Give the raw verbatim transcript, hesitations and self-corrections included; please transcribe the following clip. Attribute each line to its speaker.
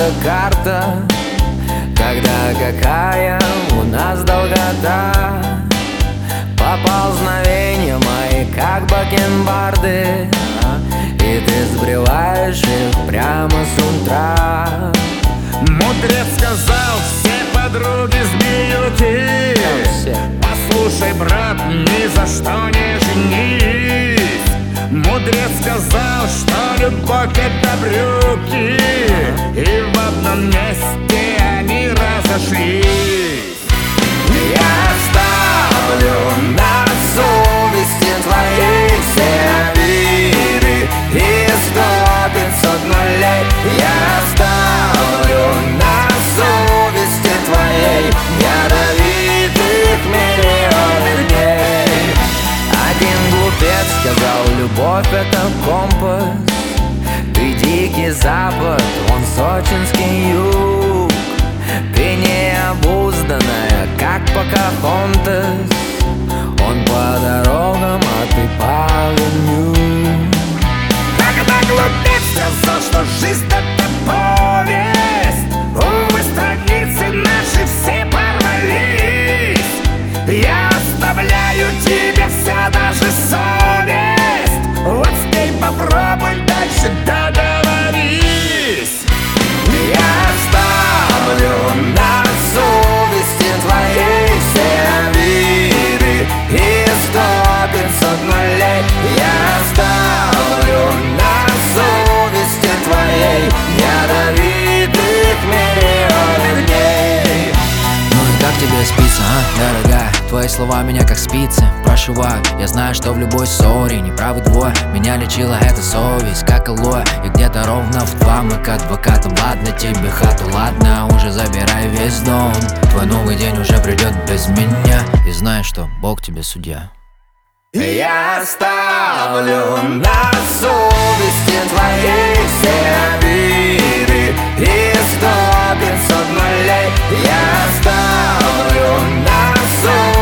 Speaker 1: карта. Тогда какая у нас долгота? Поползновения мои, как бакенбарды, и ты сбриваешь их прямо с утра.
Speaker 2: Мудрец сказал, все подруги змеюки. Послушай, брат, ни за что не женись. Мудрец сказал, что любовь — это брюки, и в одном месте они разошлись.
Speaker 1: Я оставлю на совести твоей все обиды и сто пятьсот нулей. Я оставлю на совести твоей ядовитых миллионы дней. Один глупец сказал, любовь — это компас. Ты дикий запад, он сочинский юг. Ты необузданная, как Покахонтас. Он по дорогам, а ты по огню.
Speaker 2: Когда глупец сказал, что жизнь — это повесть, увы, страницы наши все порвались. Я оставляю тебе вся, даже совесть. Вот теперь попробуй дальше договорись.
Speaker 1: Я оставлю на совести твоей все обиды и сто пятьсот нулей. Я оставлю на совести твоей ядовитых миллионы дней.
Speaker 3: Ну и как тебе спится, а, дорогая? Твои слова меня как спицы прошивают. Я знаю, что в любой ссоре неправы двое. Меня лечила эта совесть, как алоэ. И где-то ровно в два мы к адвокатам. Ладно тебе хату, ладно, уже забирай весь дом. Твой новый день уже придет без меня. И знай, что Бог тебе судья.
Speaker 1: Я оставлю на совести твоей все обиды и сто пятьсот нулей. Я оставлю на совести